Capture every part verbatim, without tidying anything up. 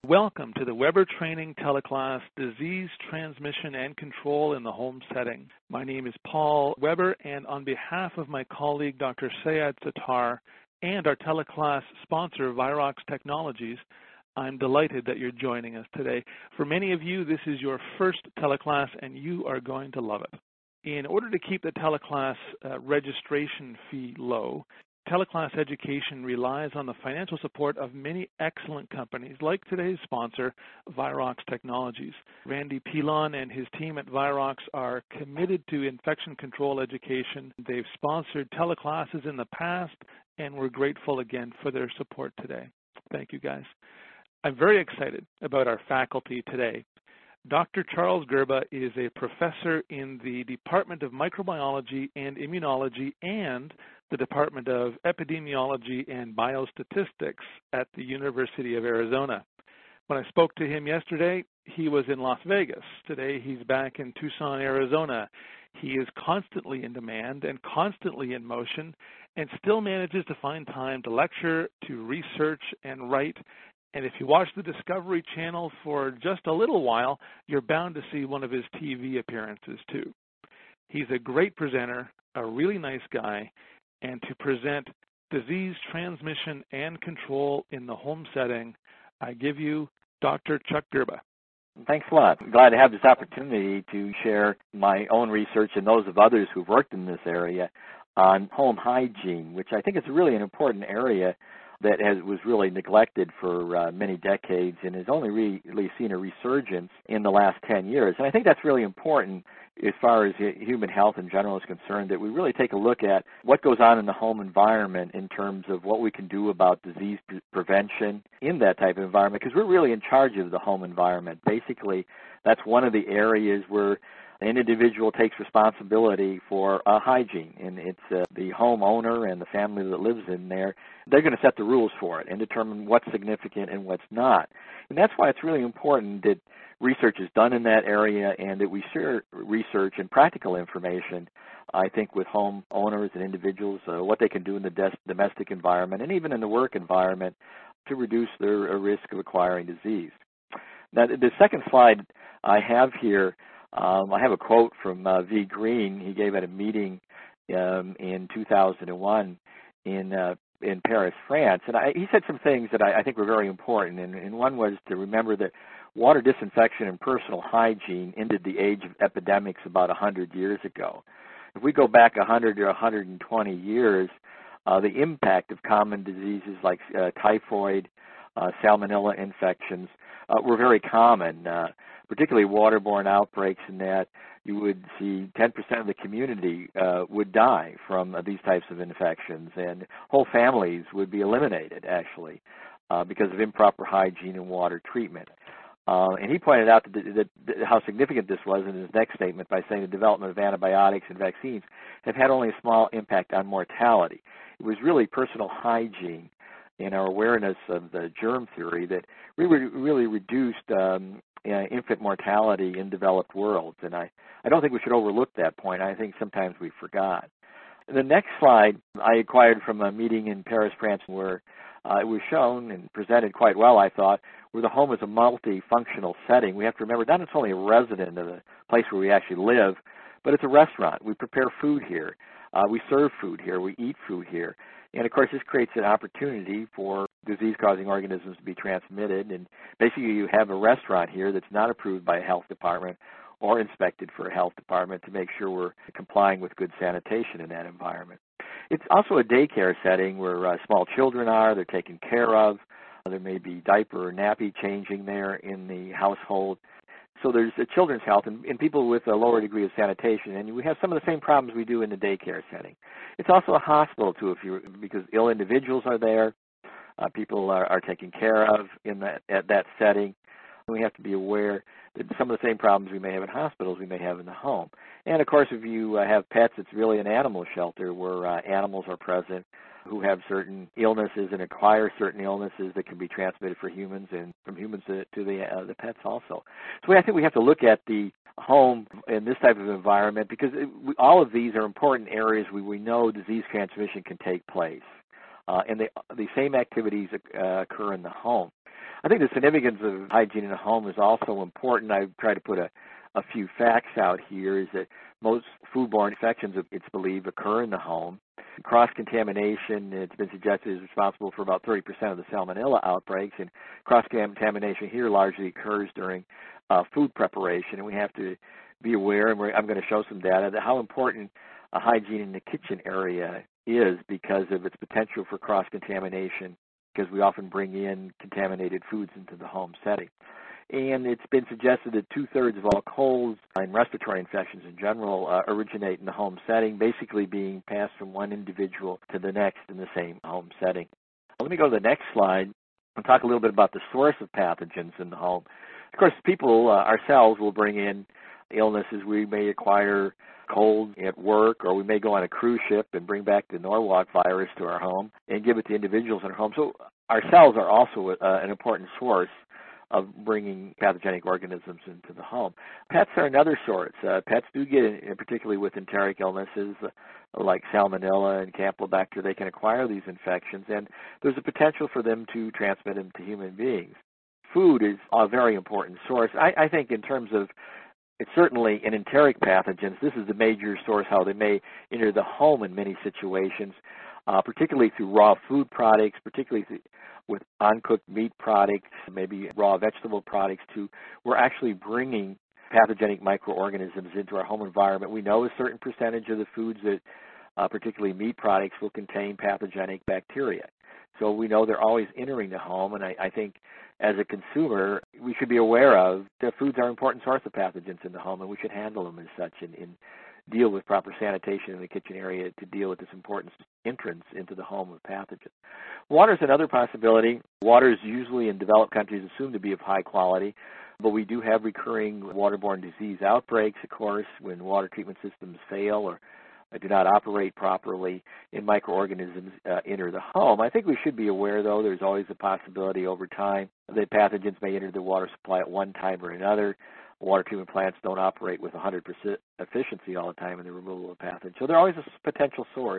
Welcome to the Weber Training Teleclass Disease Transmission and Control in the Home Setting. My name is Paul Weber, and on behalf of my colleague Doctor Sayed Sattar and our teleclass sponsor Virox Technologies, I'm delighted that you're joining us today. For many of you, this is your first teleclass and you are going to love it. In order to keep the teleclass uh, registration fee low, teleclass education relies on the financial support of many excellent companies like today's sponsor, Virox Technologies. Randy Pilon and his team at Virox are committed to infection control education. They've sponsored teleclasses in the past, and we're grateful again for their support today. Thank you, guys. I'm very excited about our faculty today. Doctor Charles Gerba is a professor in the Department of Microbiology and Immunology and the Department of Epidemiology and Biostatistics at the University of Arizona. When I spoke to him yesterday, he was in Las Vegas. Today, he's back in Tucson, Arizona. He is constantly in demand and constantly in motion and still manages to find time to lecture, to research, and write. And if you watch the Discovery Channel for just a little while, you're bound to see one of his T V appearances too. He's a great presenter, a really nice guy, and to present disease transmission and control in the home setting, I give you Doctor Chuck Gerba. Thanks a lot. I'm glad to have this opportunity to share my own research and those of others who've worked in this area on home hygiene, which I think is really an important area that has, was really neglected for uh, many decades and has only really seen a resurgence in the last ten years. And I think that's really important as far as human health in general is concerned, that we really take a look at what goes on in the home environment in terms of what we can do about disease pre prevention in that type of environment, because we're really in charge of the home environment. Basically, that's one of the areas where an individual takes responsibility for uh, hygiene, and it's uh, the homeowner and the family that lives in there. They're going to set the rules for it and determine what's significant and what's not. And that's why it's really important that research is done in that area and that we share research and practical information, I think, with homeowners and individuals, uh, what they can do in the domestic environment and even in the work environment to reduce their uh, risk of acquiring disease. Now, the second slide I have here, Um, I have a quote from uh, V. Green. He gave at a meeting um, in two thousand one in uh, in Paris, France, and I, he said some things that I, I think were very important. And, and one was to remember that water disinfection and personal hygiene ended the age of epidemics about one hundred years ago. If we go back one hundred or one hundred twenty years, uh, the impact of common diseases like uh, typhoid, uh, salmonella infections uh, were very common. Uh, particularly waterborne outbreaks, in that you would see ten percent of the community uh, would die from uh, these types of infections, and whole families would be eliminated, actually, uh, because of improper hygiene and water treatment. Uh, and he pointed out that, that, that how significant this was in his next statement by saying the development of antibiotics and vaccines have had only a small impact on mortality. It was really personal hygiene and our awareness of the germ theory that really, really reduced um, uh, infant mortality in developed worlds. And I, I don't think we should overlook that point. I think sometimes we forgot. The next slide I acquired from a meeting in Paris, France, where uh, it was shown and presented quite well, I thought, where the home is a multifunctional setting. We have to remember not it's only a resident of the place where we actually live, but it's a restaurant. We prepare food here. Uh, we serve food here. We eat food here. And, of course, this creates an opportunity for disease-causing organisms to be transmitted. And basically you have a restaurant here that's not approved by a health department or inspected for a health department to make sure we're complying with good sanitation in that environment. It's also a daycare setting where uh, small children are. They're taken care of. There may be diaper or nappy changing there in the household. So there's a children's health and, and people with a lower degree of sanitation, and we have some of the same problems we do in the daycare setting. It's also a hospital, too, if you because ill individuals are there. Uh, people are, are taken care of in that, at that setting. We have to be aware that some of the same problems we may have in hospitals we may have in the home. And, of course, if you uh, have pets, it's really an animal shelter where uh, animals are present who have certain illnesses and acquire certain illnesses that can be transmitted for humans and from humans to, to the, uh, the pets also. So I think we have to look at the home in this type of environment because it, we, all of these are important areas where we know disease transmission can take place. Uh, and they, the same activities uh, occur in the home. I think the significance of hygiene in the home is also important. I've tried to put a, a few facts out here, is that most foodborne infections, it's believed, occur in the home. Cross-contamination, it's been suggested, is responsible for about thirty percent of the salmonella outbreaks, and cross-contamination here largely occurs during uh, food preparation, and we have to be aware, and we're, I'm going to show some data, that how important uh, hygiene in the kitchen area is because of its potential for cross-contamination, because we often bring in contaminated foods into the home setting. And it's been suggested that two-thirds of all colds and respiratory infections in general uh, originate in the home setting, basically being passed from one individual to the next in the same home setting. Let me go to the next slide and talk a little bit about the source of pathogens in the home. Of course, people, uh, ourselves, will bring in illnesses. We may acquire colds at work, or we may go on a cruise ship and bring back the Norwalk virus to our home and give it to individuals in our home. So ourselves are also uh, an important source of bringing pathogenic organisms into the home. Pets are another source. Uh, pets do get, in, particularly with enteric illnesses uh, like Salmonella and Campylobacter, they can acquire these infections, and there's a potential for them to transmit them to human beings. Food is a very important source. I, I think in terms of, it's certainly in enteric pathogens, this is the major source how they may enter the home in many situations, uh, particularly through raw food products, particularly through with uncooked meat products, maybe raw vegetable products too. We're actually bringing pathogenic microorganisms into our home environment. We know a certain percentage of the foods that, uh, particularly meat products, will contain pathogenic bacteria. So we know they're always entering the home, and I, I think as a consumer, we should be aware of that foods are an important source of pathogens in the home, and we should handle them as such and, and deal with proper sanitation in the kitchen area to deal with this important entrance into the home of pathogens. Water is another possibility. Water is usually in developed countries assumed to be of high quality, but we do have recurring waterborne disease outbreaks, of course, when water treatment systems fail or do not operate properly, and microorganisms uh, enter the home. I think we should be aware, though, there's always a possibility over time that pathogens may enter the water supply at one time or another. Water treatment plants don't operate with one hundred percent efficiency all the time in the removal of pathogens. So they're always a potential source,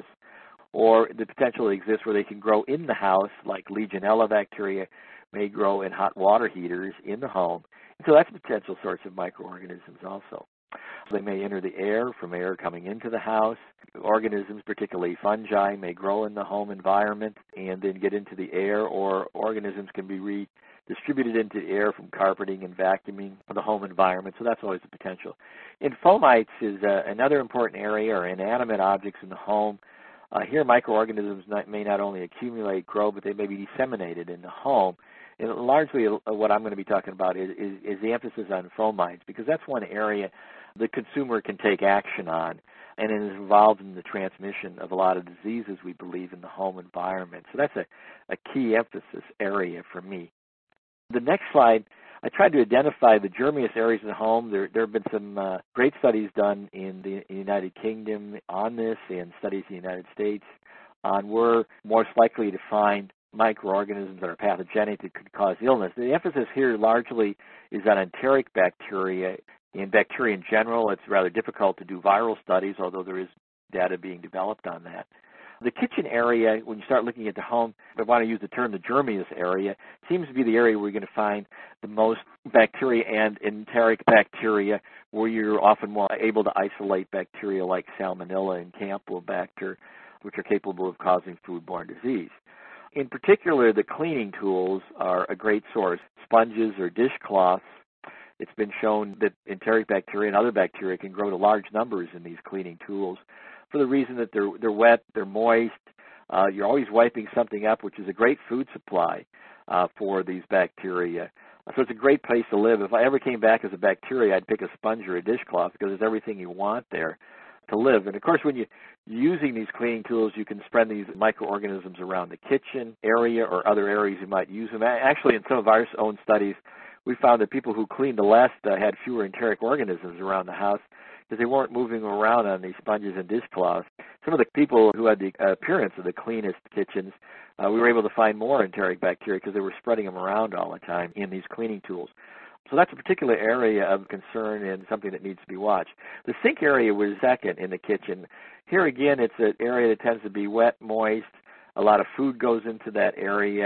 or the potential exists where they can grow in the house, like Legionella bacteria may grow in hot water heaters in the home. And so that's a potential source of microorganisms also. They may enter the air from air coming into the house. Organisms, particularly fungi, may grow in the home environment and then get into the air, or organisms can be redistributed into the air from carpeting and vacuuming of the home environment. So that's always a potential. And fomites is uh, another important area, or inanimate objects in the home. Uh, here, microorganisms not, may not only accumulate, grow, but they may be disseminated in the home. And largely uh, what I'm going to be talking about is, is, is the emphasis on fomites, because that's one area the consumer can take action on, and it is involved in the transmission of a lot of diseases, we believe, in the home environment. So that's a, a key emphasis area for me. The next slide, I tried to identify the germiest areas in the home. There, there have been some uh, great studies done in the United Kingdom on this, and studies in the United States on where most likely to find microorganisms that are pathogenic that could cause illness. The emphasis here largely is on enteric bacteria. In bacteria in general, it's rather difficult to do viral studies, although there is data being developed on that. The kitchen area, when you start looking at the home, if I want to use the term the germiest area, seems to be the area where you're going to find the most bacteria and enteric bacteria, where you're often more able to isolate bacteria like Salmonella and Campylobacter, which are capable of causing foodborne disease. In particular, the cleaning tools are a great source. Sponges or dishcloths. It's been shown that enteric bacteria and other bacteria can grow to large numbers in these cleaning tools for the reason that they're, they're wet, they're moist, uh, you're always wiping something up, which is a great food supply uh, for these bacteria. So it's a great place to live. If I ever came back as a bacteria, I'd pick a sponge or a dishcloth because there's everything you want there to live. And, of course, when you're using these cleaning tools, you can spread these microorganisms around the kitchen area or other areas you might use them. Actually, in some of our own studies, we found that people who cleaned the less uh, had fewer enteric organisms around the house because they weren't moving around on these sponges and dishcloths. Some of the people who had the appearance of the cleanest kitchens, uh, we were able to find more enteric bacteria because they were spreading them around all the time in these cleaning tools. So that's a particular area of concern and something that needs to be watched. The sink area was second in the kitchen. Here again, it's an area that tends to be wet, moist. A lot of food goes into that area.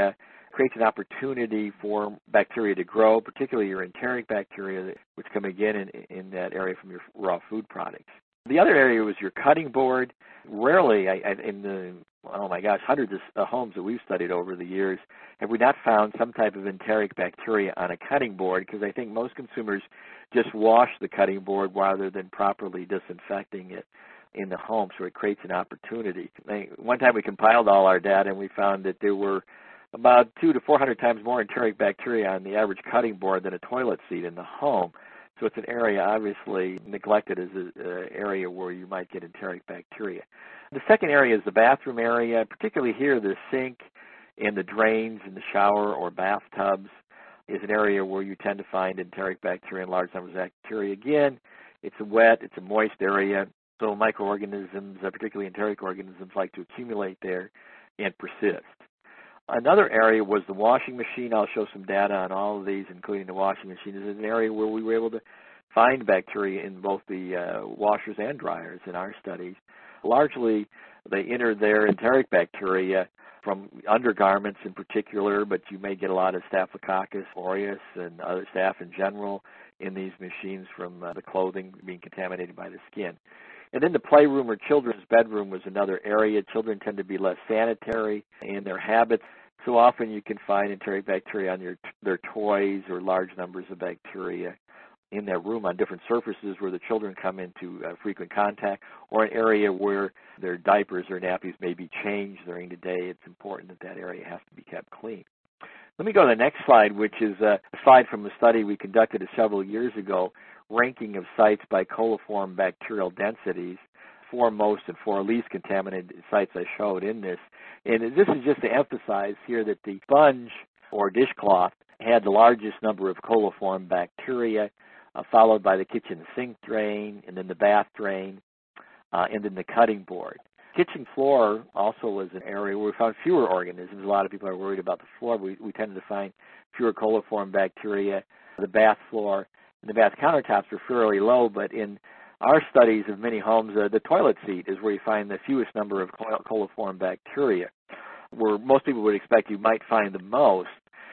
creates an opportunity for bacteria to grow, particularly your enteric bacteria, which come again in, in that area from your raw food products. The other area was your cutting board. Rarely, I, I, in the, oh my gosh, hundreds of uh, homes that we've studied over the years, have we not found some type of enteric bacteria on a cutting board, because I think most consumers just wash the cutting board rather than properly disinfecting it in the home, so it creates an opportunity. One time we compiled all our data and we found that there were about two to four hundred times more enteric bacteria on the average cutting board than a toilet seat in the home. So it's an area obviously neglected as an area where you might get enteric bacteria. The second area is the bathroom area, particularly here the sink and the drains in the shower or bathtubs is an area where you tend to find enteric bacteria and large numbers of bacteria. Again, it's a wet, it's a moist area, so microorganisms, particularly enteric organisms, like to accumulate there and persist. Another area was the washing machine. I'll show some data on all of these, including the washing machine. This is an area where we were able to find bacteria in both the uh, washers and dryers in our studies. Largely, they enter their enteric bacteria from undergarments in particular, but you may get a lot of Staphylococcus aureus and other staph in general in these machines from uh, the clothing being contaminated by the skin. And then the playroom or children's bedroom was another area. Children tend to be less sanitary in their habits. So often you can find enteric bacteria on your, their toys or large numbers of bacteria in their room on different surfaces where the children come into uh, frequent contact, or an area where their diapers or nappies may be changed during the day. It's important that that area has to be kept clean. Let me go to the next slide, which is a slide from a study we conducted several years ago, ranking of sites by coliform bacterial densities, four most and four least contaminated sites I showed in this. And this is just to emphasize here that the sponge or dishcloth had the largest number of coliform bacteria, uh, followed by the kitchen sink drain, and then the bath drain, uh, and then the cutting board. Kitchen floor also was an area where we found fewer organisms. A lot of people are worried about the floor. We, we tended to find fewer coliform bacteria. The bath floor and the bath countertops were fairly low, but in our studies of many homes, uh, the toilet seat is where you find the fewest number of coliform bacteria, where most people would expect you might find the most.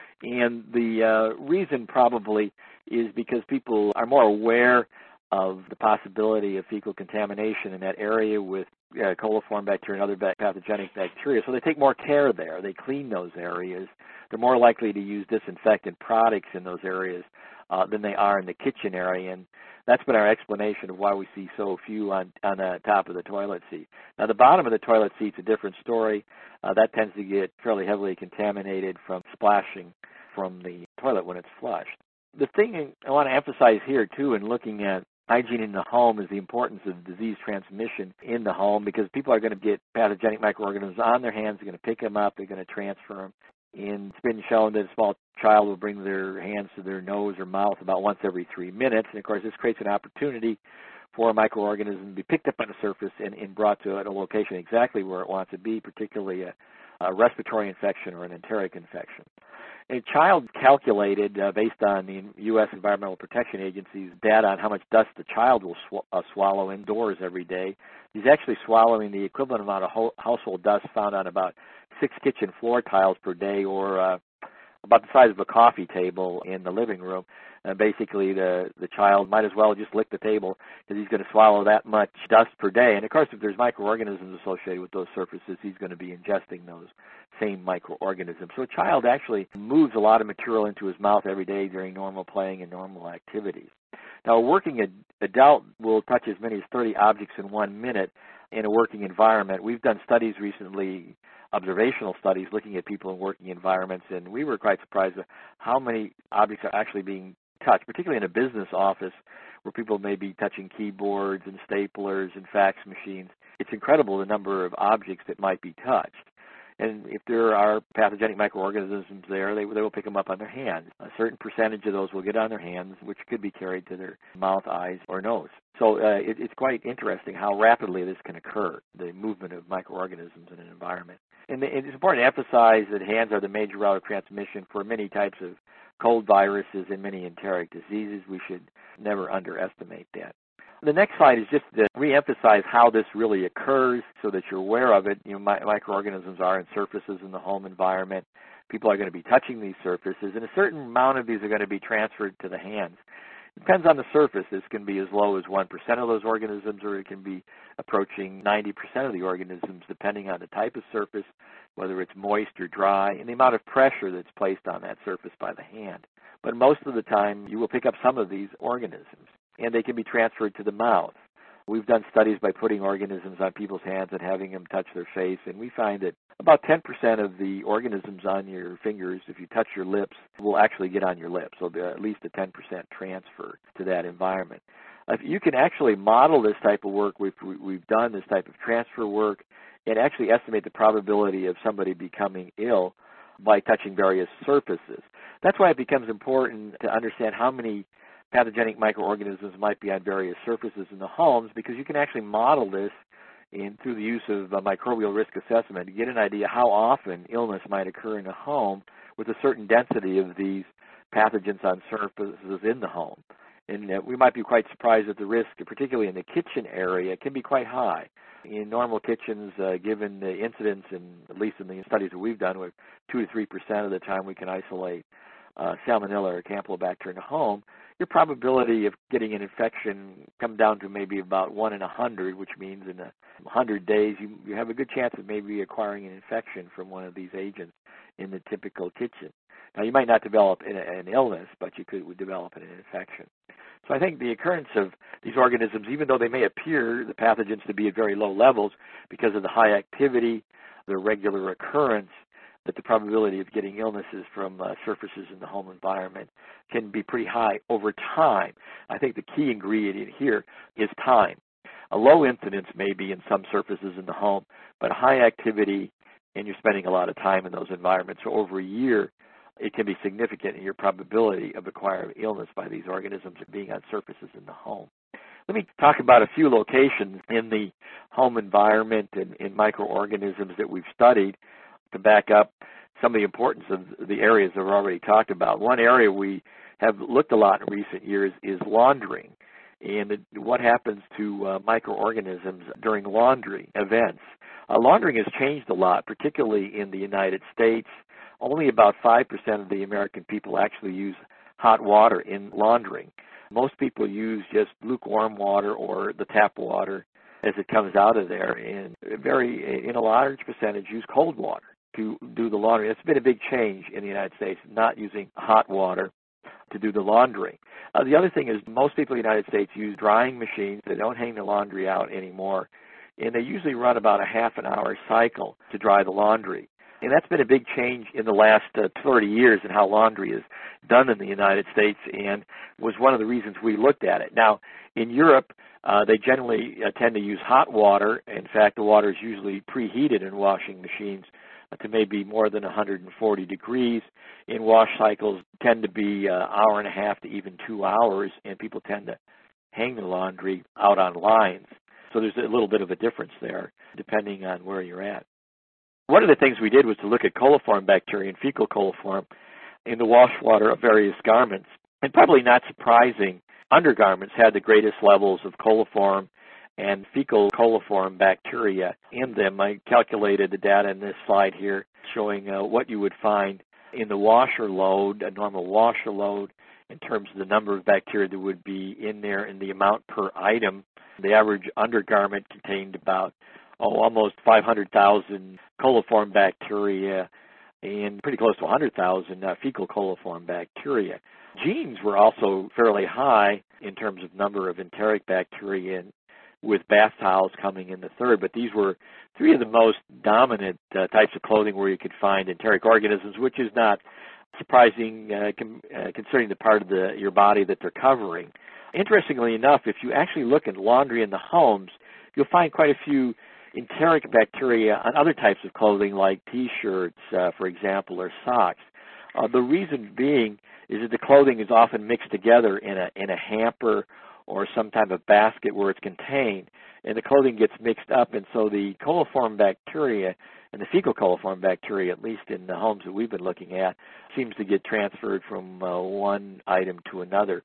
And the uh, reason probably is because people are more aware of the possibility of fecal contamination in that area with uh, coliform bacteria and other pathogenic bacteria. So they take more care there. They clean those areas. They're more likely to use disinfectant products in those areas uh, than they are in the kitchen area. And that's been our explanation of why we see so few on, on the top of the toilet seat. Now, the bottom of the toilet seat's a different story. Uh, that tends to get fairly heavily contaminated from splashing from the toilet when it's flushed. The thing I want to emphasize here, too, in looking at hygiene in the home is the importance of disease transmission in the home, because people are going to get pathogenic microorganisms on their hands. They're going to pick them up. They're going to transfer them. And it's been shown that a small child will bring their hands to their nose or mouth about once every three minutes. And, of course, this creates an opportunity for a microorganism to be picked up on a surface and, and brought to a location exactly where it wants to be, particularly a, a respiratory infection or an enteric infection. A child calculated, uh, based on the U S Environmental Protection Agency's data on how much dust the child will sw- uh, swallow indoors every day, he's actually swallowing the equivalent amount of ho- household dust found on about six kitchen floor tiles per day, or uh, about the size of a coffee table in the living room. And basically, the, the child might as well just lick the table, because he's going to swallow that much dust per day. And, of course, if there's microorganisms associated with those surfaces, he's going to be ingesting those same microorganisms. So a child actually moves a lot of material into his mouth every day during normal playing and normal activities. Now, a working ad- adult will touch as many as thirty objects in one minute in a working environment. We've done studies recently, observational studies, looking at people in working environments, and we were quite surprised at how many objects are actually being touched, particularly in a business office where people may be touching keyboards and staplers and fax machines. It's incredible the number of objects that might be touched. And if there are pathogenic microorganisms there, they, they will pick them up on their hands. A certain percentage of those will get on their hands, which could be carried to their mouth, eyes, or nose. So uh, it, it's quite interesting how rapidly this can occur, the movement of microorganisms in an environment. And it's important to emphasize that hands are the major route of transmission for many types of cold viruses and many enteric diseases. We should never underestimate that. The next slide is just to reemphasize how this really occurs so that you're aware of it. You know, mi- microorganisms are in surfaces in the home environment. People are going to be touching these surfaces, and a certain amount of these are going to be transferred to the hands. It depends on the surface. This can be as low as one percent of those organisms, or it can be approaching ninety percent of the organisms, depending on the type of surface, whether it's moist or dry, and the amount of pressure that's placed on that surface by the hand. But most of the time, you will pick up some of these organisms, and they can be transferred to the mouth. We've done studies by putting organisms on people's hands and having them touch their face, and we find that about ten percent of the organisms on your fingers, if you touch your lips, will actually get on your lips. So there'll be at least a ten percent transfer to that environment. If you can actually model this type of work, we've, we've done this type of transfer work, and actually estimate the probability of somebody becoming ill by touching various surfaces. That's why it becomes important to understand how many pathogenic microorganisms might be on various surfaces in the homes, because you can actually model this in, through the use of a microbial risk assessment to get an idea how often illness might occur in a home with a certain density of these pathogens on surfaces in the home. And uh, we might be quite surprised that the risk, particularly in the kitchen area, can be quite high. In normal kitchens, uh, given the incidence, and at least in the studies that we've done, with two to three percent of the time we can isolate uh, salmonella or campylobacter in a home, your probability of getting an infection come down to maybe about one in a hundred, which means in a hundred days you, you have a good chance of maybe acquiring an infection from one of these agents in the typical kitchen. Now, you might not develop an, an illness, but you could would develop an infection. So I think the occurrence of these organisms, even though they may appear, the pathogens, to be at very low levels because of the high activity, the regular occurrence, that the probability of getting illnesses from uh, surfaces in the home environment can be pretty high over time. I think the key ingredient here is time. A low incidence may be in some surfaces in the home, but high activity, and you're spending a lot of time in those environments. So over a year, it can be significant in your probability of acquiring illness by these organisms being on surfaces in the home. Let me talk about a few locations in the home environment and in microorganisms that we've studied to back up some of the importance of the areas that we've already talked about. One area we have looked a lot in recent years is laundering, and what happens to uh, microorganisms during laundry events. Uh, laundering has changed a lot, particularly in the United States. Only about five percent of the American people actually use hot water in laundering. Most people use just lukewarm water or the tap water as it comes out of there, and very, in a large percentage, use cold water to do the laundry. It's been a big change in the United States, not using hot water to do the laundering. Uh, the other thing is most people in the United States use drying machines. They don't hang the laundry out anymore, and they usually run about a half an hour cycle to dry the laundry. And that's been a big change in the last uh, thirty years in how laundry is done in the United States, and was one of the reasons we looked at it. Now, in Europe, uh, they generally uh, tend to use hot water. In fact, the water is usually preheated in washing machines uh, to maybe more than one hundred forty degrees. In wash cycles, tend to be an hour and a half to even two hours, and people tend to hang the laundry out on lines. So there's a little bit of a difference there, depending on where you're at. One of the things we did was to look at coliform bacteria and fecal coliform in the wash water of various garments. And probably not surprising, undergarments had the greatest levels of coliform and fecal coliform bacteria in them. I calculated the data in this slide here showing uh, what you would find in the washer load, a normal washer load, in terms of the number of bacteria that would be in there and the amount per item. The average undergarment contained about oh, almost five hundred thousand coliform bacteria and pretty close to one hundred thousand uh, fecal coliform bacteria. Genes were also fairly high in terms of number of enteric bacteria, and with bath towels coming in the third, but these were three of the most dominant uh, types of clothing where you could find enteric organisms, which is not surprising uh, com- uh, considering the part of the, your body that they're covering. Interestingly enough, if you actually look at laundry in the homes, you'll find quite a few enteric bacteria on other types of clothing like T-shirts, uh, for example, or socks. Uh, the reason being is that the clothing is often mixed together in a in a hamper or some type of basket where it's contained, and the clothing gets mixed up, and so the coliform bacteria and the fecal coliform bacteria, at least in the homes that we've been looking at, seems to get transferred from uh, one item to another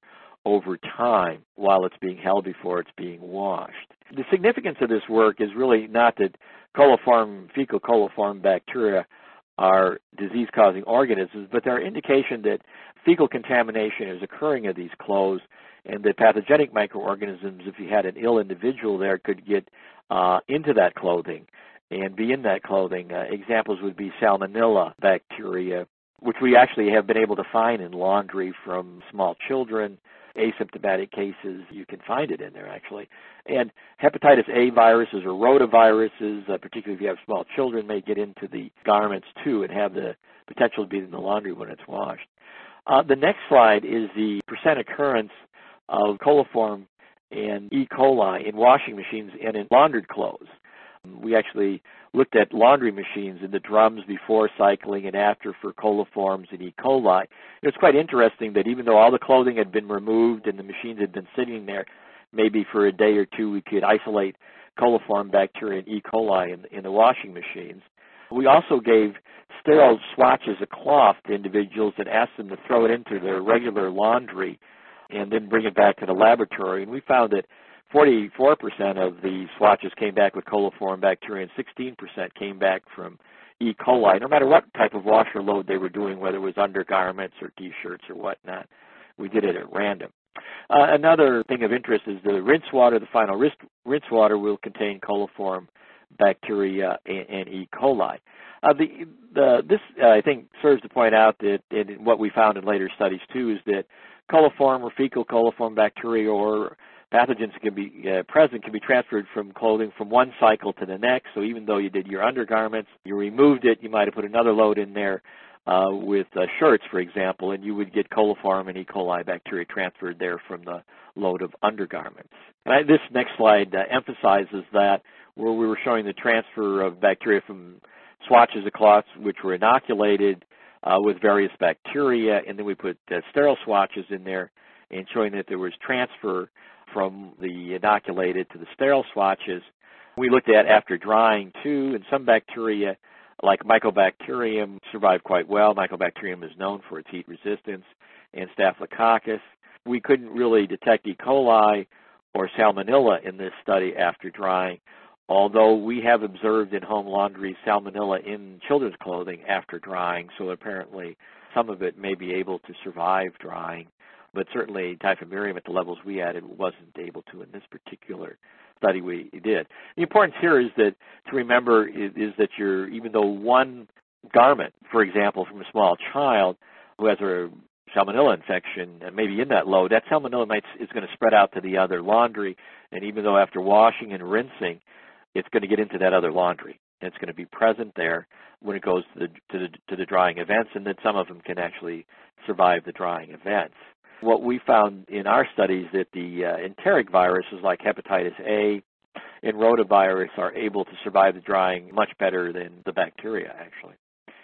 over time while it's being held before it's being washed. The significance of this work is really not that coliform, fecal coliform bacteria are disease-causing organisms, but they're indication that fecal contamination is occurring in these clothes, and that pathogenic microorganisms, if you had an ill individual there, could get uh, into that clothing and be in that clothing. Uh, examples would be salmonella bacteria, which we actually have been able to find in laundry from small children. Asymptomatic cases, you can find it in there actually. And hepatitis A viruses or rotaviruses, uh, particularly if you have small children, may get into the garments too and have the potential to be in the laundry when it's washed. Uh, the next slide is the percent occurrence of coliform and E. coli in washing machines and in laundered clothes. We actually looked at laundry machines in the drums before cycling and after for coliforms and E. coli. It's quite interesting that even though all the clothing had been removed and the machines had been sitting there, maybe for a day or two we could isolate coliform bacteria and E. coli in, in the washing machines. We also gave sterile swatches of cloth to individuals and asked them to throw it into their regular laundry and then bring it back to the laboratory. And we found that forty-four percent of the swatches came back with coliform bacteria and sixteen percent came back from E. coli, no matter what type of washer load they were doing, whether it was undergarments or T-shirts or whatnot. We did it at random. Uh, another thing of interest is the rinse water. The final rinse, rinse water will contain coliform bacteria and, and E. coli. Uh, the, the, this, uh, I think, serves to point out that, and what we found in later studies, too, is that coliform or fecal coliform bacteria or pathogens can be uh, present can be transferred from clothing from one cycle to the next. So even though you did your undergarments, you removed it, you might have put another load in there uh, with uh, shirts, for example, and you would get coliform and E. coli bacteria transferred there from the load of undergarments. And I, this next slide uh, emphasizes that, where we were showing the transfer of bacteria from swatches of cloths which were inoculated uh, with various bacteria, and then we put uh, sterile swatches in there and showing that there was transfer from the inoculated to the sterile swatches. We looked at after drying too, and some bacteria like Mycobacterium survived quite well. Mycobacterium is known for its heat resistance, and Staphylococcus. We couldn't really detect E. coli or Salmonella in this study after drying, although we have observed in home laundry Salmonella in children's clothing after drying, so apparently some of it may be able to survive drying. But certainly Typhimurium at the levels we added wasn't able to in this particular study we did. The importance here is that to remember is, is that you're, even though one garment, for example, from a small child who has a Salmonella infection and maybe in that load, that Salmonella might, is going to spread out to the other laundry, and even though after washing and rinsing, it's going to get into that other laundry. And it's going to be present there when it goes to the, to the, to the drying events, and that some of them can actually survive the drying events. What we found in our studies that the uh, enteric viruses like hepatitis A and rotavirus are able to survive the drying much better than the bacteria, actually.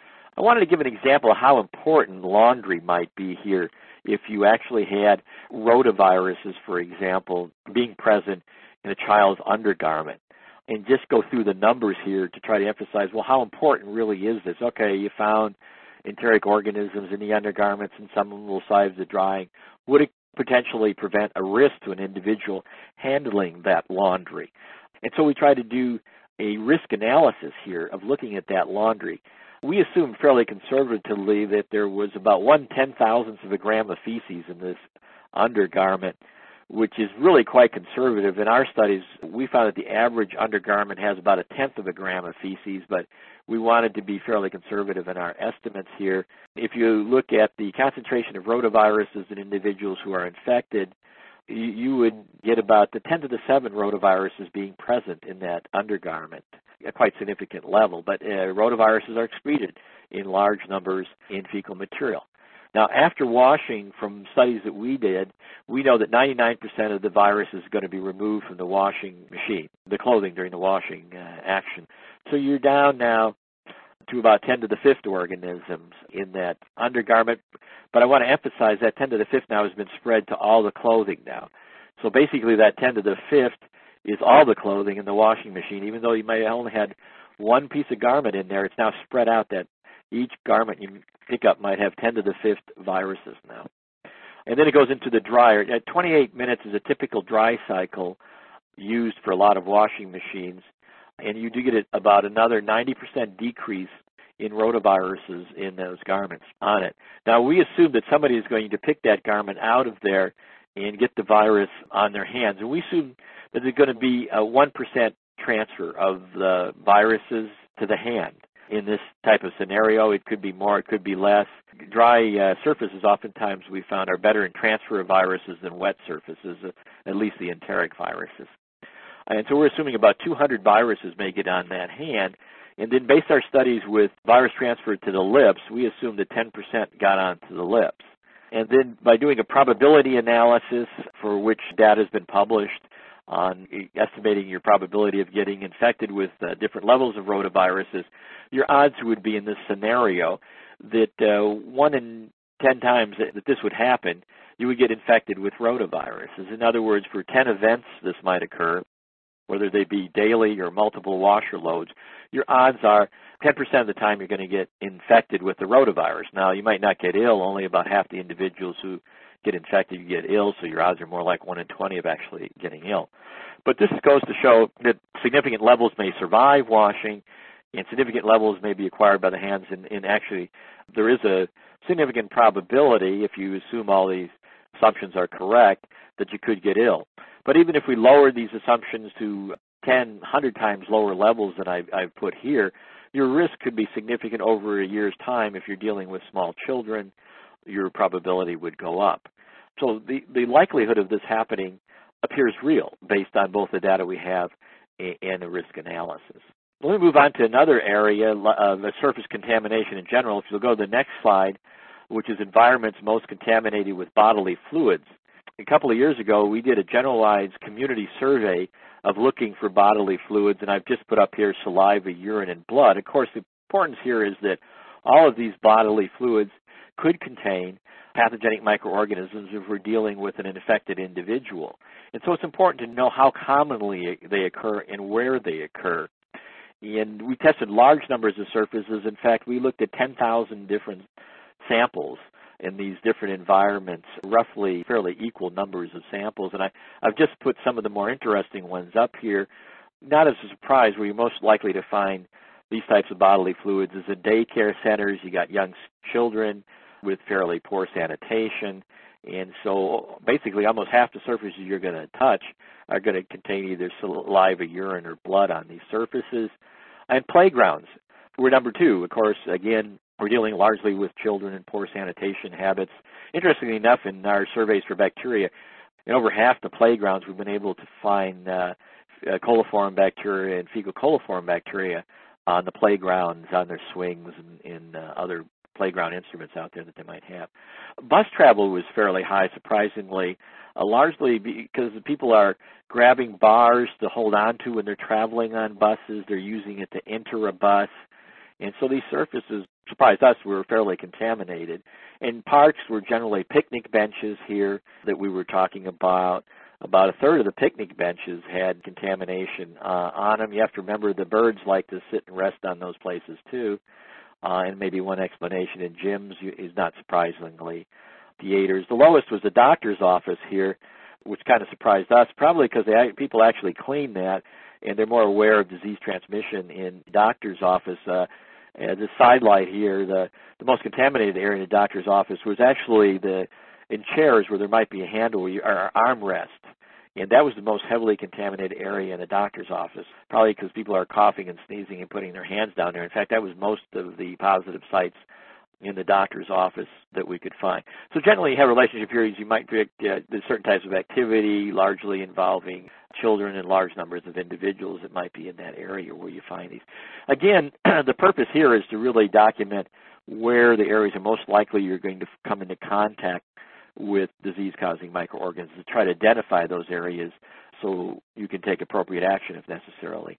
I wanted to give an example of how important laundry might be here if you actually had rotaviruses, for example, being present in a child's undergarment. And just go through the numbers here to try to emphasize, well, how important really is this? Okay, you found enteric organisms in the undergarments and some of them will survive the drying. Would it potentially prevent a risk to an individual handling that laundry? And so we try to do a risk analysis here of looking at that laundry. We assumed fairly conservatively that there was about one ten thousandth of a gram of feces in this undergarment, which is really quite conservative. In our studies, we found that the average undergarment has about a tenth of a gram of feces, but we wanted to be fairly conservative in our estimates here. If you look at the concentration of rotaviruses in individuals who are infected, you, you would get about the ten to the seven rotaviruses being present in that undergarment, a quite significant level. But uh, rotaviruses are excreted in large numbers in fecal material. Now, after washing, from studies that we did, we know that ninety-nine percent of the virus is going to be removed from the washing machine, the clothing during the washing uh, action. So you're down now to about ten to the fifth organisms in that undergarment. But I want to emphasize that ten to the fifth now has been spread to all the clothing now. So basically that ten to the fifth is all the clothing in the washing machine. Even though you may have only had one piece of garment in there, it's now spread out that each garment you pick up might have ten to the fifth viruses now. And then it goes into the dryer. At twenty-eight minutes is a typical dry cycle used for a lot of washing machines. And you do get about another ninety percent decrease in rotaviruses in those garments on it. Now, we assume that somebody is going to pick that garment out of there and get the virus on their hands. And we assume that there's going to be a one percent transfer of the viruses to the hand. In this type of scenario, it could be more, it could be less. Dry uh, surfaces oftentimes we found are better in transfer of viruses than wet surfaces, uh, at least the enteric viruses. And so we're assuming about two hundred viruses may get on that hand. And then based our studies with virus transfer to the lips, we assumed that ten percent got onto the lips. And then by doing a probability analysis for which data has been published on estimating your probability of getting infected with uh, different levels of rotaviruses, your odds would be in this scenario that uh, one in ten times that this would happen, you would get infected with rotaviruses. In other words, for ten events this might occur, whether they be daily or multiple washer loads, your odds are ten percent of the time you're going to get infected with the rotavirus. Now, you might not get ill. Only about half the individuals who get infected, you get ill, so your odds are more like one in twenty of actually getting ill. But this goes to show that significant levels may survive washing, and significant levels may be acquired by the hands, and, and actually there is a significant probability, if you assume all these assumptions are correct, that you could get ill. But even if we lower these assumptions to ten, one hundred times lower levels than I've, I've put here, your risk could be significant over a year's time. If you're dealing with small children, your probability would go up. So the, the likelihood of this happening appears real based on both the data we have and the risk analysis. Let me move on to another area of surface contamination in general. If you'll go to the next slide, which is environments most contaminated with bodily fluids. A couple of years ago, we did a generalized community survey of looking for bodily fluids, and I've just put up here saliva, urine, and blood. Of course, the importance here is that all of these bodily fluids could contain pathogenic microorganisms if we're dealing with an infected individual. And so it's important to know how commonly they occur and where they occur. And we tested large numbers of surfaces. In fact, we looked at ten thousand different samples in these different environments, roughly fairly equal numbers of samples. And I, I've just put some of the more interesting ones up here. Not as a surprise, where you're most likely to find these types of bodily fluids is in daycare centers. You got young children with fairly poor sanitation. And so basically almost half the surfaces you're going to touch are going to contain either saliva, urine, or blood on these surfaces. And playgrounds were number two. Of course, again, we're dealing largely with children and poor sanitation habits. Interestingly enough, in our surveys for bacteria, in over half the playgrounds, we've been able to find uh, coliform bacteria and fecal coliform bacteria on the playgrounds, on their swings, and, and uh, other playground instruments out there that they might have. Bus travel was fairly high, surprisingly, uh, largely because people are grabbing bars to hold on to when they're traveling on buses. They're using it to enter a bus. And so these surfaces, surprised us, were fairly contaminated. And parks were generally picnic benches here that we were talking about. About a third of the picnic benches had contamination uh, on them. You have to remember the birds like to sit and rest on those places too. Uh, and maybe one explanation in gyms is not surprisingly theaters. The lowest was the doctor's office here, which kind of surprised us, probably because they, people actually clean that and they're more aware of disease transmission in the doctor's office. Uh, uh, the sidelight here, the, the most contaminated area in the doctor's office was actually the in chairs where there might be a handle or armrest. And that was the most heavily contaminated area in the doctor's office, probably because people are coughing and sneezing and putting their hands down there. In fact, that was most of the positive sites in the doctor's office that we could find. So generally, you have relationship periods. You might predict uh, there's certain types of activity, largely involving children and large numbers of individuals that might be in that area where you find these. Again, the purpose here is to really document where the areas are most likely you're going to come into contact with disease-causing microorganisms, to try to identify those areas so you can take appropriate action if necessarily.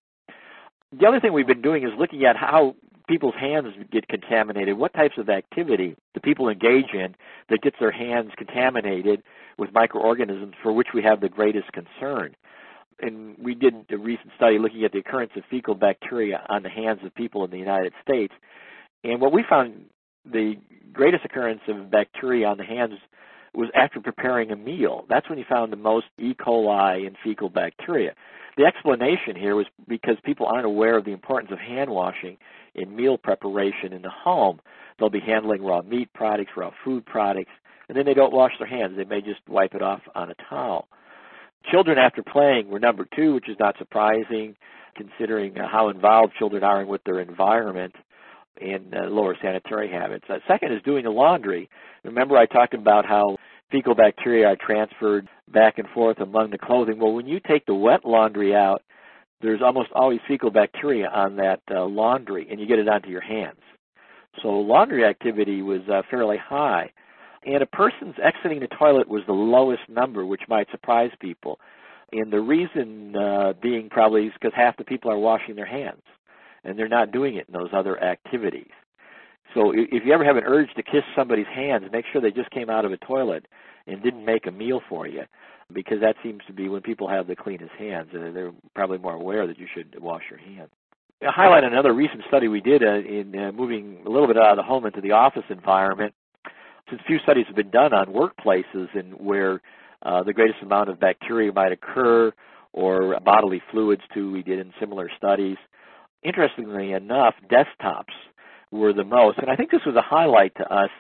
The other thing we've been doing is looking at how people's hands get contaminated, what types of activity the people engage in that gets their hands contaminated with microorganisms for which we have the greatest concern. And we did a recent study looking at the occurrence of fecal bacteria on the hands of people in the United States. And what we found, the greatest occurrence of bacteria on the hands was after preparing a meal. That's when you found the most E. coli and fecal bacteria. The explanation here was because people aren't aware of the importance of hand washing in meal preparation in the home. They'll be handling raw meat products, raw food products, and then they don't wash their hands. They may just wipe it off on a towel. Children after playing were number two, which is not surprising considering how involved children are with their environment and uh, lower sanitary habits. Uh, second is doing the laundry. Remember I talked about how fecal bacteria are transferred back and forth among the clothing. Well, when you take the wet laundry out, there's almost always fecal bacteria on that uh, laundry, and you get it onto your hands. So laundry activity was uh, fairly high. And a person's exiting the toilet was the lowest number, which might surprise people. And the reason uh, being probably is because half the people are washing their hands, and they're not doing it in those other activities. So if you ever have an urge to kiss somebody's hands, make sure they just came out of a toilet and didn't make a meal for you, because that seems to be when people have the cleanest hands, and they're probably more aware that you should wash your hands. I'll highlight another recent study we did uh, in uh, moving a little bit out of the home into the office environment. Since few studies have been done on workplaces and where uh, the greatest amount of bacteria might occur, or bodily fluids too, we did in similar studies. Interestingly enough, desktops were the most, and I think this was a highlight to us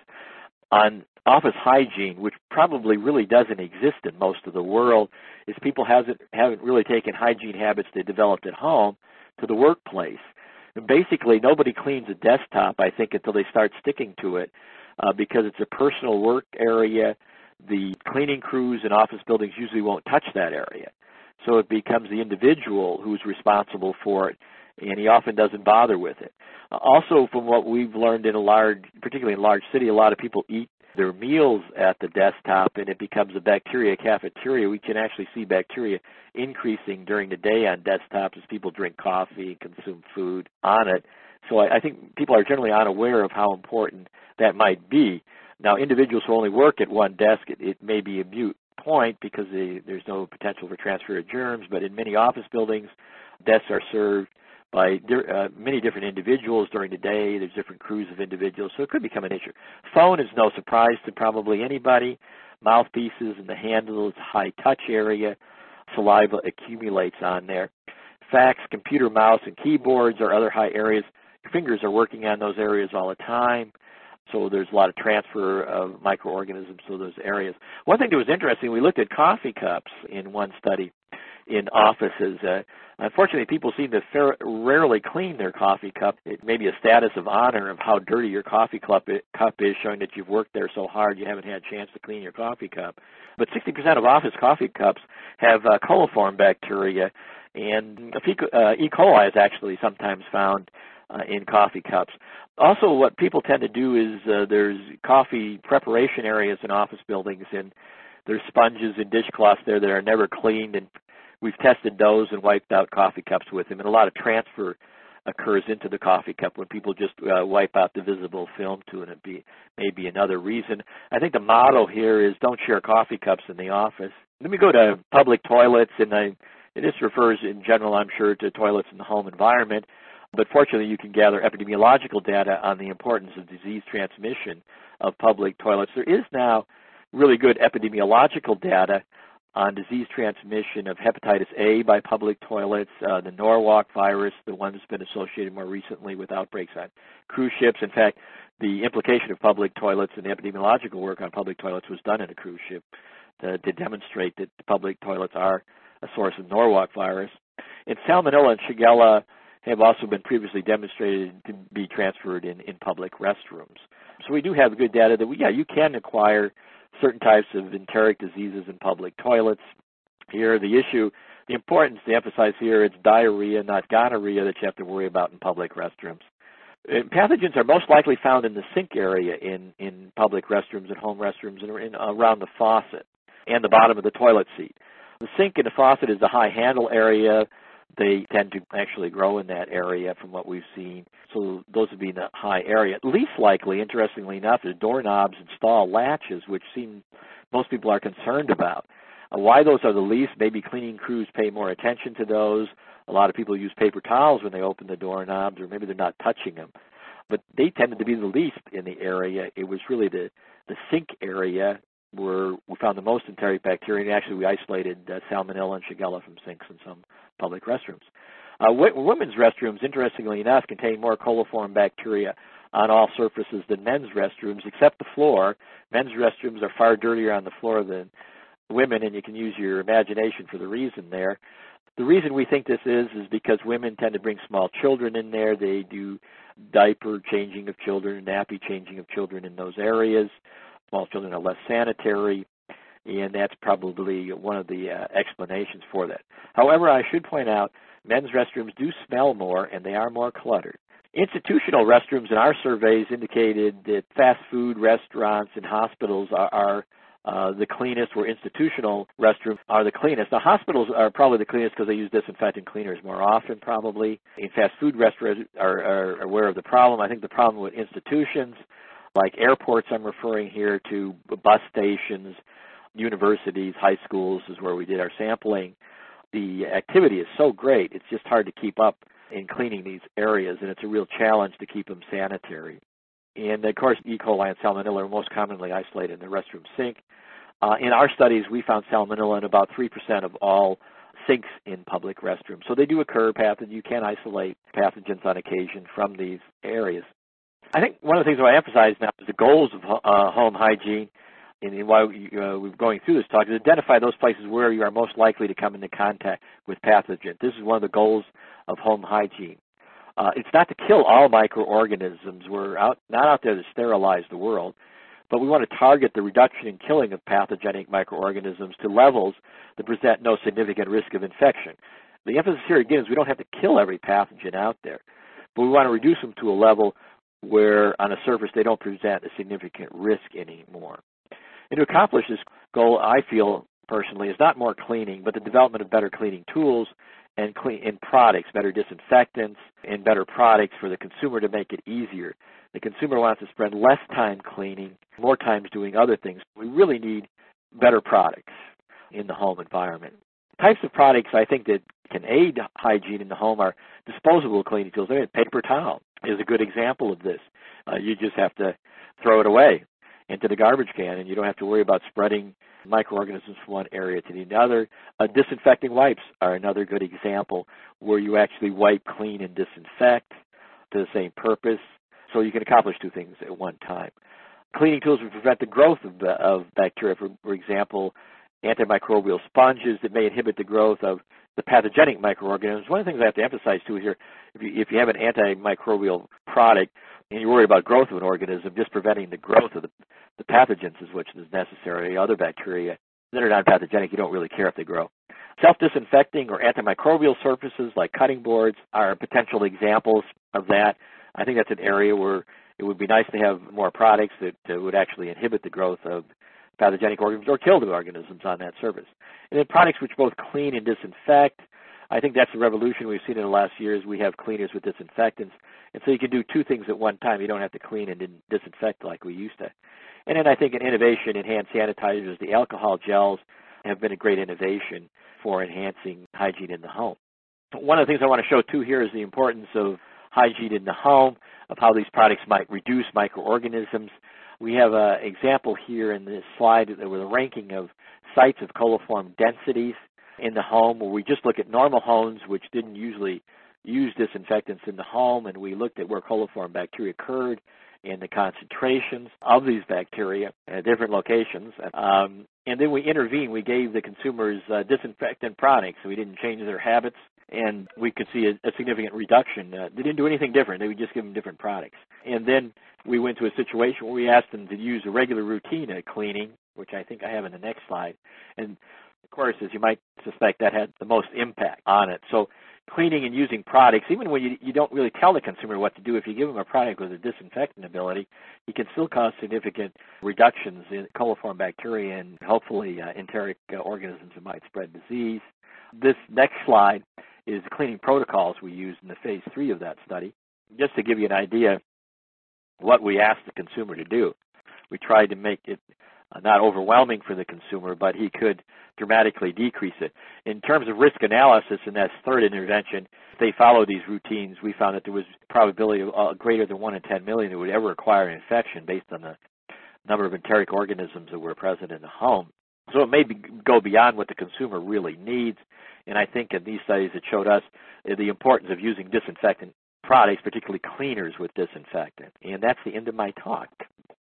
on office hygiene, which probably really doesn't exist in most of the world, is people hasn't, haven't really taken hygiene habits they developed at home to the workplace. And basically, nobody cleans a desktop, I think, until they start sticking to it, uh, because it's a personal work area. The cleaning crews in office buildings usually won't touch that area. So it becomes the individual who's responsible for it, and he often doesn't bother with it. Uh, also, from what we've learned in a large, particularly in a large city, a lot of people eat their meals at the desktop, and it becomes a bacteria cafeteria. We can actually see bacteria increasing during the day on desktops as people drink coffee and consume food on it. So I, I think people are generally unaware of how important that might be. Now, individuals who only work at one desk, it, it may be a moot point because they, there's no potential for transfer of germs, but in many office buildings, desks are served by uh, many different individuals during the day. There's different crews of individuals, so it could become an issue. Phone is no surprise to probably anybody. Mouthpieces and the handles, high touch area, saliva accumulates on there. Fax, computer, mouse, and keyboards are other high areas. Your fingers are working on those areas all the time, so there's a lot of transfer of microorganisms to those areas. One thing that was interesting, we looked at coffee cups in one study in offices. Uh, unfortunately, people seem to fair, rarely clean their coffee cup. It may be a status of honor of how dirty your coffee cup is, showing that you've worked there so hard you haven't had a chance to clean your coffee cup. But sixty percent of office coffee cups have uh, coliform bacteria, and uh, E. coli is actually sometimes found uh, in coffee cups. Also, what people tend to do is uh, there's coffee preparation areas in office buildings, and there's sponges and dishcloths there that are never cleaned, and we've tested those and wiped out coffee cups with them, and a lot of transfer occurs into the coffee cup when people just uh, wipe out the visible film to it. It be, may be another reason. I think the motto here is don't share coffee cups in the office. Let me go to public toilets, and, I, and this refers in general, I'm sure, to toilets in the home environment, but fortunately you can gather epidemiological data on the importance of disease transmission of public toilets. There is now really good epidemiological data on disease transmission of hepatitis A by public toilets, uh, the Norwalk virus, the one that's been associated more recently with outbreaks on cruise ships. In fact, the implication of public toilets and the epidemiological work on public toilets was done in a cruise ship to, to demonstrate that public toilets are a source of Norwalk virus. And Salmonella and Shigella have also been previously demonstrated to be transferred in, in public restrooms. So we do have good data that, we, yeah, you can acquire certain types of enteric diseases in public toilets. Here, the issue, the importance to emphasize here, it's diarrhea, not gonorrhea, that you have to worry about in public restrooms. And pathogens are most likely found in the sink area in, in public restrooms and home restrooms and in, around the faucet and the bottom of the toilet seat. The sink and the faucet is the high handle area. They tend to actually grow in that area from what we've seen. So those would be in the high area. Least likely, interestingly enough, is doorknobs and stall latches, which seem most people are concerned about. Uh, why those are the least, maybe cleaning crews pay more attention to those. A lot of people use paper towels when they open the doorknobs, or maybe they're not touching them. But they tended to be the least in the area. It was really the, the sink area were we found the most enteric bacteria, and actually we isolated uh, Salmonella and Shigella from sinks in some public restrooms. Uh, w- women's restrooms, interestingly enough, contain more coliform bacteria on all surfaces than men's restrooms, except the floor. Men's restrooms are far dirtier on the floor than women, and you can use your imagination for the reason there. The reason we think this is is because women tend to bring small children in there. They do diaper changing of children, nappy changing of children in those areas. Small children are less sanitary, and that's probably one of the uh, explanations for that. However, I should point out men's restrooms do smell more, and they are more cluttered. Institutional restrooms in our surveys indicated that fast food restaurants and hospitals are, are uh, the cleanest, where institutional restrooms are the cleanest. Now, hospitals are probably the cleanest because they use disinfectant cleaners more often, probably. In fast food restaurants are, are aware of the problem. I think the problem with institutions, like airports, I'm referring here to bus stations, universities, high schools is where we did our sampling. The activity is so great, it's just hard to keep up in cleaning these areas, and it's a real challenge to keep them sanitary. And, of course, E. coli and Salmonella are most commonly isolated in the restroom sink. Uh, in our studies, we found Salmonella in about three percent of all sinks in public restrooms. So they do occur, pathogens. You can isolate pathogens on occasion from these areas. I think one of the things I emphasize now is the goals of uh, home hygiene, and why uh, we're going through this talk, is identify those places where you are most likely to come into contact with pathogens. This is one of the goals of home hygiene. Uh, it's not to kill all microorganisms. We're out, not out there to sterilize the world, but we want to target the reduction and killing of pathogenic microorganisms to levels that present no significant risk of infection. The emphasis here again is we don't have to kill every pathogen out there, but we want to reduce them to a level where on a surface they don't present a significant risk anymore. And to accomplish this goal, I feel personally, is not more cleaning, but the development of better cleaning tools and clean and products, better disinfectants and better products for the consumer to make it easier. The consumer wants to spend less time cleaning, more time doing other things. We really need better products in the home environment. Types of products I think that can aid hygiene in the home are disposable cleaning tools. I mean, paper towel is a good example of this. Uh, you just have to throw it away into the garbage can, and you don't have to worry about spreading microorganisms from one area to the other. Uh, disinfecting wipes are another good example where you actually wipe, clean, and disinfect to the same purpose, so you can accomplish two things at one time. Cleaning tools would prevent the growth of, the, of bacteria, for, for example, antimicrobial sponges that may inhibit the growth of the pathogenic microorganisms. One of the things I have to emphasize too here, if you, if you have an antimicrobial product and you're worried about growth of an organism, just preventing the growth of the, the pathogens is what is necessary. Other bacteria that are non-pathogenic, you don't really care if they grow. Self-disinfecting or antimicrobial surfaces like cutting boards are potential examples of that. I think that's an area where it would be nice to have more products that uh, would actually inhibit the growth of pathogenic organisms or kill the organisms on that surface. And then products which both clean and disinfect. I think that's the revolution we've seen in the last years. We have cleaners with disinfectants. And so you can do two things at one time. You don't have to clean and disinfect like we used to. And then I think an innovation in hand sanitizers, the alcohol gels, have been a great innovation for enhancing hygiene in the home. One of the things I want to show too here is the importance of hygiene in the home, of how these products might reduce microorganisms. We have an example here in this slide with a ranking of sites of coliform densities in the home, where we just look at normal homes which didn't usually use disinfectants in the home, and we looked at where coliform bacteria occurred and the concentrations of these bacteria at different locations. Um, and then we intervened. We gave the consumers uh, disinfectant products. We didn't change their habits, and we could see a, a significant reduction. Uh, they didn't do anything different. They would just give them different products. And then we went to a situation where we asked them to use a regular routine of cleaning, which I think I have in the next slide. And, of course, as you might suspect, that had the most impact on it. So cleaning and using products, even when you, you don't really tell the consumer what to do, if you give them a product with a disinfectant ability, you can still cause significant reductions in coliform bacteria and hopefully uh, enteric uh, organisms that might spread disease. This next slide is the cleaning protocols we used in the phase three of that study. Just to give you an idea what we asked the consumer to do, we tried to make it uh, not overwhelming for the consumer, but he could dramatically decrease it. In terms of risk analysis in that third intervention, if they followed these routines, we found that there was probability of uh, greater than one in ten million that would ever acquire an infection based on the number of enteric organisms that were present in the home. So it may be, go beyond what the consumer really needs, and I think in these studies it showed us the importance of using disinfectant products, particularly cleaners with disinfectant. And that's the end of my talk.